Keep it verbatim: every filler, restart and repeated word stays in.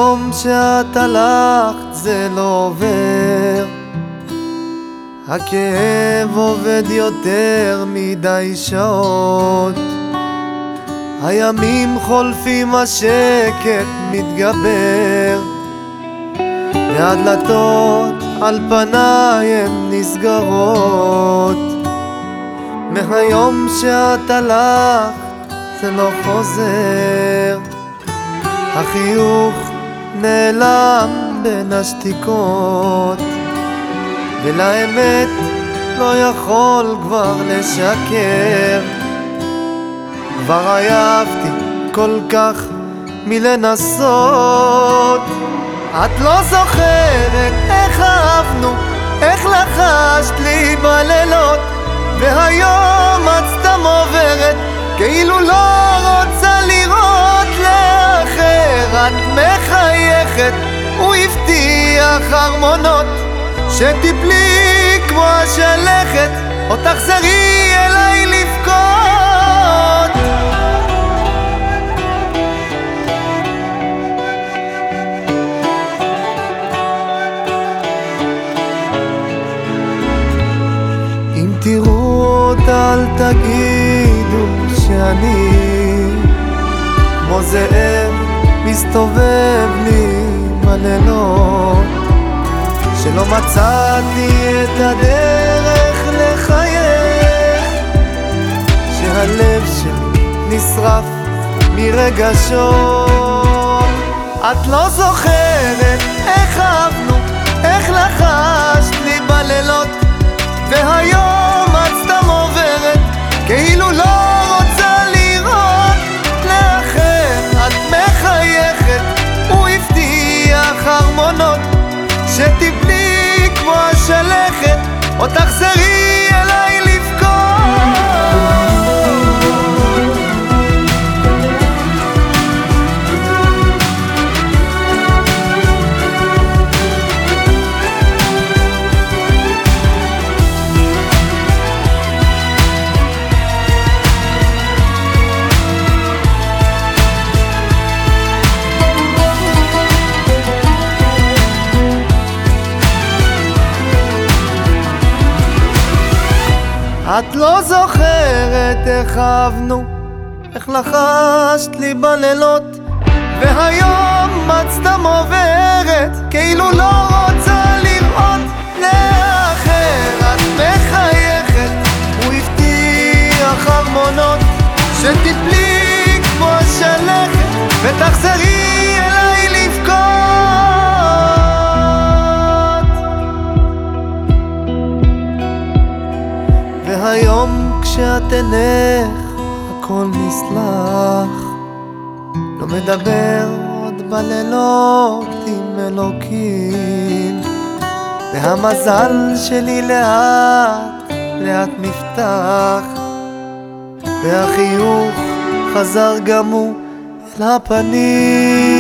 והיום שאת הלכת זה לא עובר, הכאב עובד יותר מדי שעות, הימים חולפים, השקט מתגבר, והדלתות על פניי הן נסגרות. מהיום שאת הלכת זה לא חוזר, החיוך נעלם בין השתיקות, ולאמת לא יכול כבר לשקר. כבר עייפתי כל כך מלנסות. את לא זוכרת איך אהבנו, איך לחשת לי בלילות, והיום את סתם עוברת כאילו לא רוצה לראות לאחר. את מחייכת, הוא הבטיח ארמונות, שתיפלי כמו השלכת או תחזרי אליי לבכות. אם תראו אותה אל תגידו שאני כמו זאב מסתובב לי בלילות, שלא מצאתי את הדרך לחייך, שהלב שלי נשרף מרגשות. את לא זוכרת איך אהבנו, איך לחשת לי בלילות, והיום את סתם עוברת כאילו לא רוצה לראות לאחר. את מחייכת, הוא הבטיח ארמונות, שתיפלי כמו השלכת או תחזרי אליי לבכות. את לא זוכרת איך אהבנו, איך לחשת לי בלילות, והיום את סתם עוברת כאילו לא רוצה לראות לאחר. את מחייכת, הוא הבטיח ארמונות, שתיפלי כמו השלכת ותחזרי אליי לבכות. והיום כשאת עינך הכל נסלח, לא מדבר עוד בלילות עם אלוקים, והמזל שלי לאט לאט נפתח, והחיוך חזר גם הוא אל הפנים.